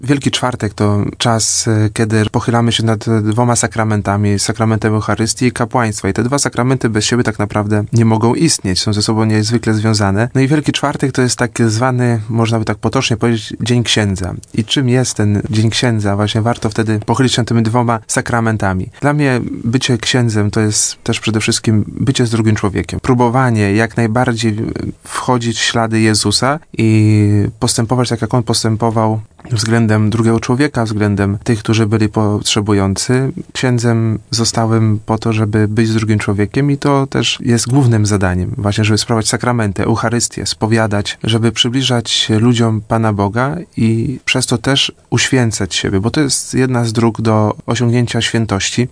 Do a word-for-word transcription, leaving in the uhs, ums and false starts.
Wielki Czwartek to czas, kiedy pochylamy się nad dwoma sakramentami, sakramentem Eucharystii i kapłaństwa. I te dwa sakramenty bez siebie tak naprawdę nie mogą istnieć, są ze sobą niezwykle związane. No i Wielki Czwartek to jest tak zwany, można by tak potocznie powiedzieć, Dzień Księdza. I czym jest ten Dzień Księdza? Właśnie warto wtedy pochylić się tymi dwoma sakramentami. Dla mnie bycie księdzem to jest też przede wszystkim bycie z drugim człowiekiem. Próbowanie jak najbardziej wchodzić w ślady Jezusa i postępować tak, jak On postępował względem drugiego człowieka, względem tych, którzy byli potrzebujący. Księdzem zostałem po to, żeby być z drugim człowiekiem i to też jest głównym zadaniem. Właśnie, żeby sprawować sakramenty, Eucharystię, spowiadać, żeby przybliżać ludziom Pana Boga i przez to też uświęcać siebie, bo to jest jedna z dróg do osiągnięcia świętości.